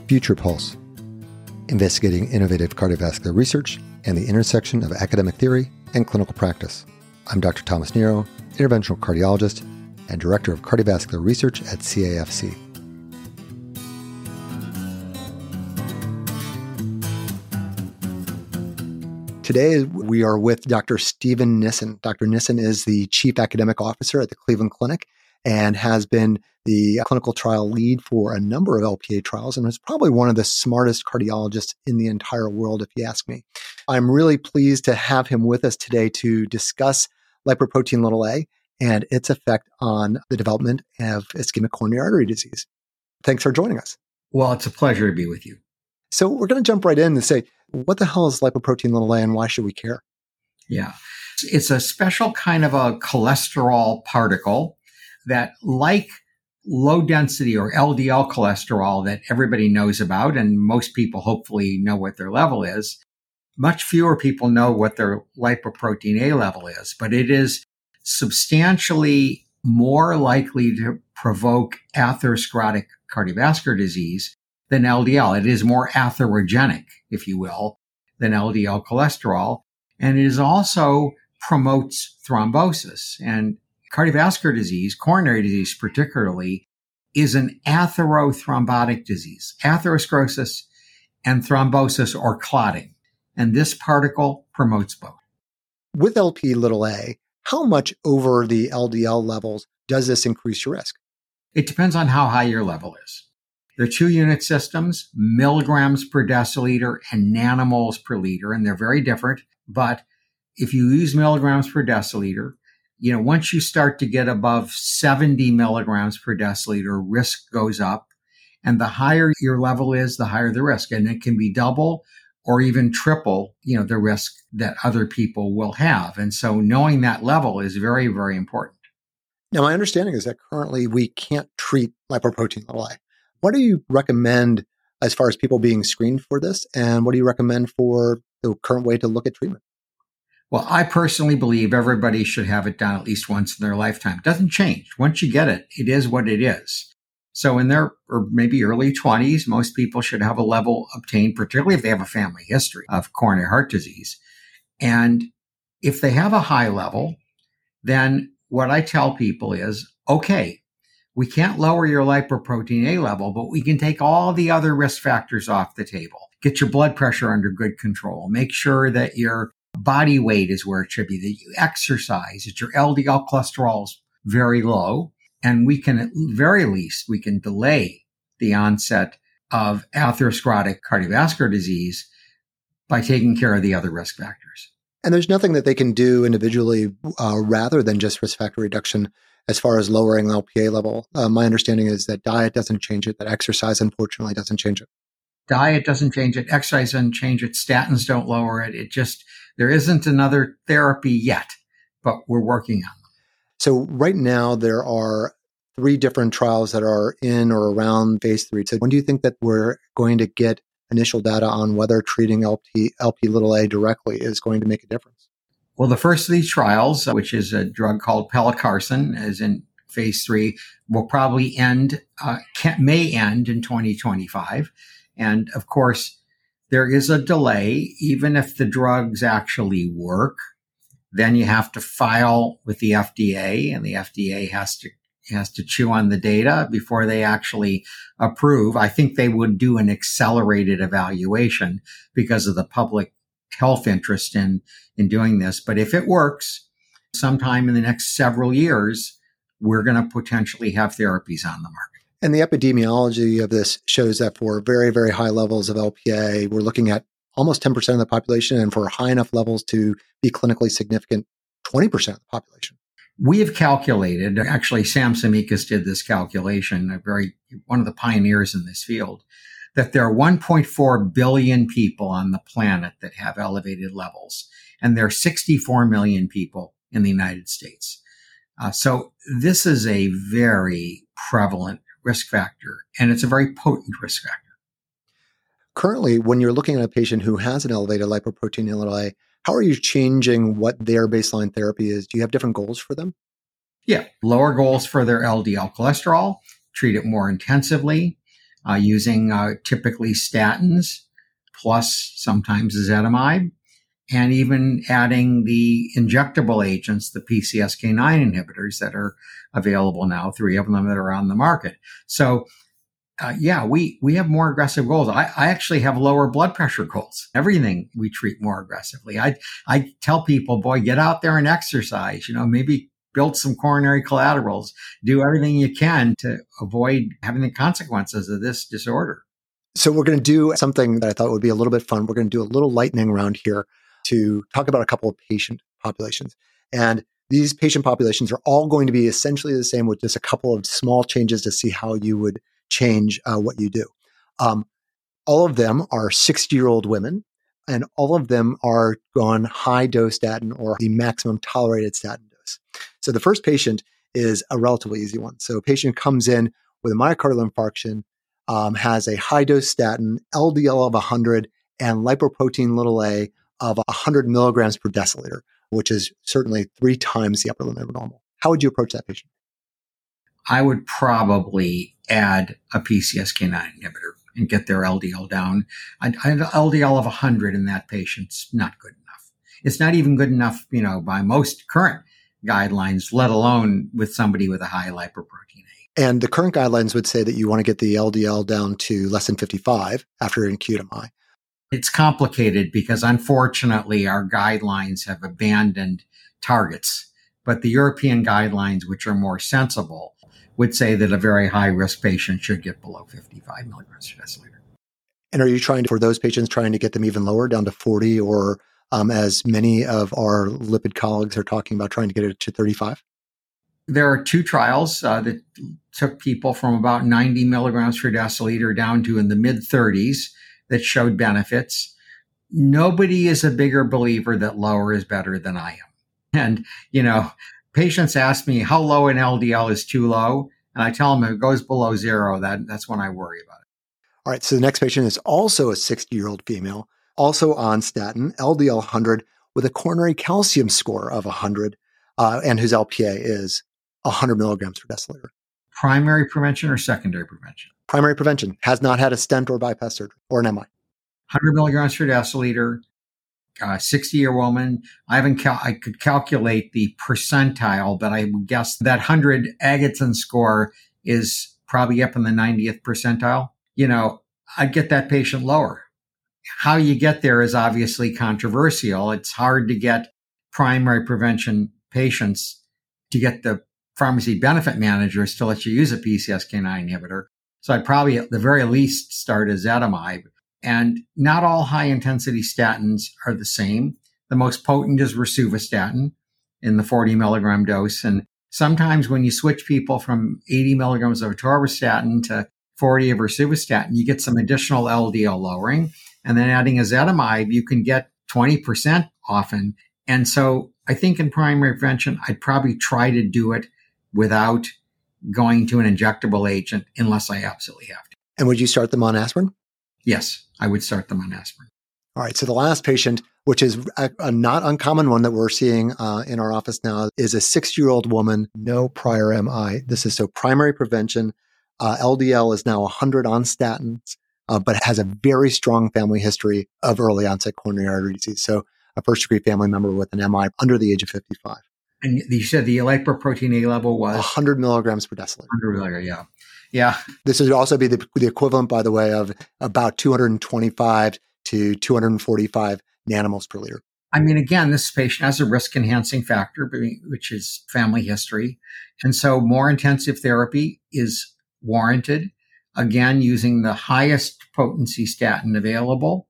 Future Pulse, investigating innovative cardiovascular research and the intersection of academic theory and clinical practice. I'm Dr. Thomas Nero, interventional cardiologist and director of cardiovascular research at CAFC. Today, we are with Dr. Steven Nissen. Dr. Nissen is the Chief Academic Officer at the Cleveland Clinic and has been the clinical trial lead for a number of LPA trials and is probably one of the smartest cardiologists in the entire world, if you ask me. I'm really pleased to have him with us today to discuss lipoprotein(a) and its effect on the development of ischemic coronary artery disease. Thanks for joining us. Well, it's a pleasure to be with you. So we're going to jump right in and say, what the hell is lipoprotein(a) and why should we care? Yeah. It's a special kind of a cholesterol particle that, like low density or LDL cholesterol that everybody knows about, and most people hopefully know what their level is, much fewer people know what their lipoprotein(a) level is, but it is substantially more likely to provoke atherosclerotic cardiovascular disease than LDL. It is more atherogenic, if you will, than LDL cholesterol. And it is also promotes thrombosis. And cardiovascular disease, coronary disease particularly, is an atherothrombotic disease, atherosclerosis and thrombosis or clotting. And this particle promotes both. With Lp(a), how much over the LDL levels does this increase your risk? It depends on how high your level is. There are two unit systems, milligrams per deciliter and nanomoles per liter, and they're very different. But if you use milligrams per deciliter, once you start to get above 70 milligrams per deciliter, risk goes up. And the higher your level is, the higher the risk. And it can be double or even triple, the risk that other people will have. And so knowing that level is very, very important. Now, my understanding is that currently we can't treat lipoprotein(a). What do you recommend as far as people being screened for this? And what do you recommend for the current way to look at treatment? Well, I personally believe everybody should have it done at least once in their lifetime. It doesn't change. Once you get it, it is what it is. So in their or maybe early 20s, most people should have a level obtained, particularly if they have a family history of coronary heart disease. And if they have a high level, then what I tell people is, okay, we can't lower your lipoprotein(a) level, but we can take all the other risk factors off the table. Get your blood pressure under good control. Make sure that your body weight is where it should be, that you exercise, that your LDL cholesterol is very low. And we can, at very least, we can delay the onset of atherosclerotic cardiovascular disease by taking care of the other risk factors. And there's nothing that they can do individually rather than just risk factor reduction as far as lowering the Lp(a) level. My understanding is that diet doesn't change it, that exercise, unfortunately, doesn't change it. Diet doesn't change it. Exercise doesn't change it. Statins don't lower it. There isn't another therapy yet, but we're working on them. So right now, there are 3 different trials that are in or around phase 3. So when do you think that we're going to get initial data on whether treating Lp(a) directly is going to make a difference? Well, the first of these trials, which is a drug called pelacarsen, is in phase 3, will probably may end in 2025. And of course, there is a delay. Even if the drugs actually work, then you have to file with the FDA, and the FDA has to chew on the data before they actually approve. I think they would do an accelerated evaluation because of the public health interest in doing this. But if it works, sometime in the next several years, we're going to potentially have therapies on the market. And the epidemiology of this shows that for very, very high levels of Lp(a), we're looking at almost 10% of the population, and for high enough levels to be clinically significant, 20% of the population. We have calculated, actually Sam Samikas did this calculation, one of the pioneers in this field, that there are 1.4 billion people on the planet that have elevated levels, and there are 64 million people in the United States. So this is a very prevalent risk factor, and it's a very potent risk factor. Currently, when you're looking at a patient who has an elevated lipoprotein(a), how are you changing what their baseline therapy is? Do you have different goals for them? Yeah, lower goals for their LDL cholesterol, treat it more intensively, using typically statins plus sometimes ezetimibe, and even adding the injectable agents, the PCSK9 inhibitors that are available now, 3 of them that are on the market. So we have more aggressive goals. I actually have lower blood pressure goals. Everything we treat more aggressively. I tell people, boy, get out there and exercise, maybe build some coronary collaterals, do everything you can to avoid having the consequences of this disorder. So we're going to do something that I thought would be a little bit fun. We're going to do a little lightning round here to talk about a couple of patient populations. And these patient populations are all going to be essentially the same with just a couple of small changes to see how you would change what you do. All of them are 60-year-old women, and all of them are on high-dose statin or the maximum tolerated statin dose. So the first patient is a relatively easy one. So a patient comes in with a myocardial infarction, has a high-dose statin, LDL of 100, and lipoprotein little a of 100 milligrams per deciliter, which is certainly 3 times the upper limit of normal. How would you approach that patient? I would probably add a PCSK9 inhibitor and get their LDL down. An LDL of 100 in that patient's not good enough. It's not even good enough, by most current guidelines, let alone with somebody with a high lipoprotein A. And the current guidelines would say that you want to get the LDL down to less than 55 after an acute MI. It's complicated because unfortunately our guidelines have abandoned targets, but the European guidelines, which are more sensible, would say that a very high-risk patient should get below 55 milligrams per deciliter. And are you for those patients, trying to get them even lower, down to 40, or as many of our lipid colleagues are talking about, trying to get it to 35? There are 2 trials that took people from about 90 milligrams per deciliter down to in the mid-30s that showed benefits. Nobody is a bigger believer that lower is better than I am. And, patients ask me how low an LDL is too low, and I tell them if it goes below 0, that's when I worry about it. All right, so the next patient is also a 60-year-old female, also on statin, LDL 100, with a coronary calcium score of 100, and whose LPA is 100 milligrams per deciliter. Primary prevention or secondary prevention? Primary prevention. Has not had a stent or bypass surgery or an MI. 100 milligrams per deciliter. 60-year woman. I could calculate the percentile, but I would guess that 100 Agatston score is probably up in the 90th percentile. I'd get that patient lower. How you get there is obviously controversial. It's hard to get primary prevention patients to get the pharmacy benefit managers to let you use a PCSK9 inhibitor. So I'd probably at the very least start ezetimibe. And not all high-intensity statins are the same. The most potent is rosuvastatin in the 40 milligram dose. And sometimes when you switch people from 80 milligrams of atorvastatin to 40 of rosuvastatin, you get some additional LDL lowering. And then adding ezetimibe, you can get 20% often. And so I think in primary prevention, I'd probably try to do it without going to an injectable agent unless I absolutely have to. And would you start them on aspirin? Yes, I would start them on aspirin. All right. So the last patient, which is a not uncommon one that we're seeing in our office now, is a 60-year-old woman, no prior MI. This is so primary prevention. LDL is now 100 on statins, but has a very strong family history of early onset coronary artery disease. So a first-degree family member with an MI under the age of 55. And you said the lipoprotein A level was? 100 milligrams per deciliter. 100 milligrams, yeah. Yeah. This would also be the equivalent, by the way, of about 225 to 245 nanomoles per liter. I mean, again, this patient has a risk-enhancing factor, which is family history. And so more intensive therapy is warranted, again, using the highest potency statin available,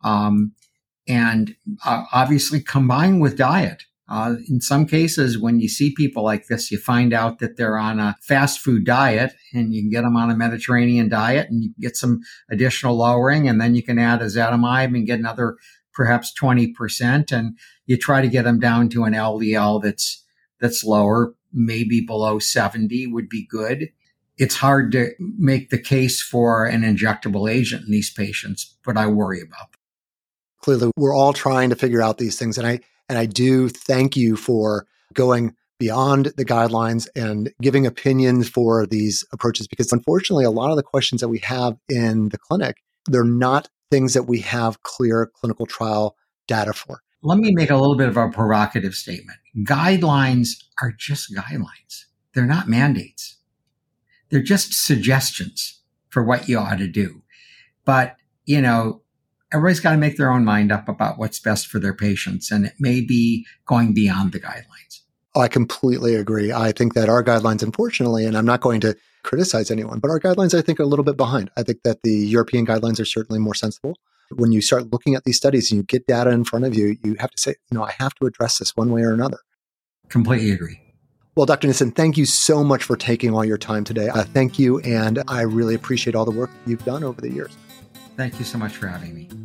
and obviously combined with diet. In some cases, when you see people like this, you find out that they're on a fast food diet, and you can get them on a Mediterranean diet and you can get some additional lowering, and then you can add ezetimibe and get another perhaps 20%. And you try to get them down to an LDL that's lower, maybe below 70 would be good. It's hard to make the case for an injectable agent in these patients, but I worry about them. Clearly, we're all trying to figure out these things. And I do thank you for going beyond the guidelines and giving opinions for these approaches. Because unfortunately, a lot of the questions that we have in the clinic, they're not things that we have clear clinical trial data for. Let me make a little bit of a provocative statement. Guidelines are just guidelines. They're not mandates. They're just suggestions for what you ought to do. But, everybody's got to make their own mind up about what's best for their patients. And it may be going beyond the guidelines. I completely agree. I think that our guidelines, unfortunately, and I'm not going to criticize anyone, but our guidelines, I think, are a little bit behind. I think that the European guidelines are certainly more sensible. When you start looking at these studies and you get data in front of you, you have to say, I have to address this one way or another. Completely agree. Well, Dr. Nissen, thank you so much for taking all your time today. Thank you, and I really appreciate all the work that you've done over the years. Thank you so much for having me.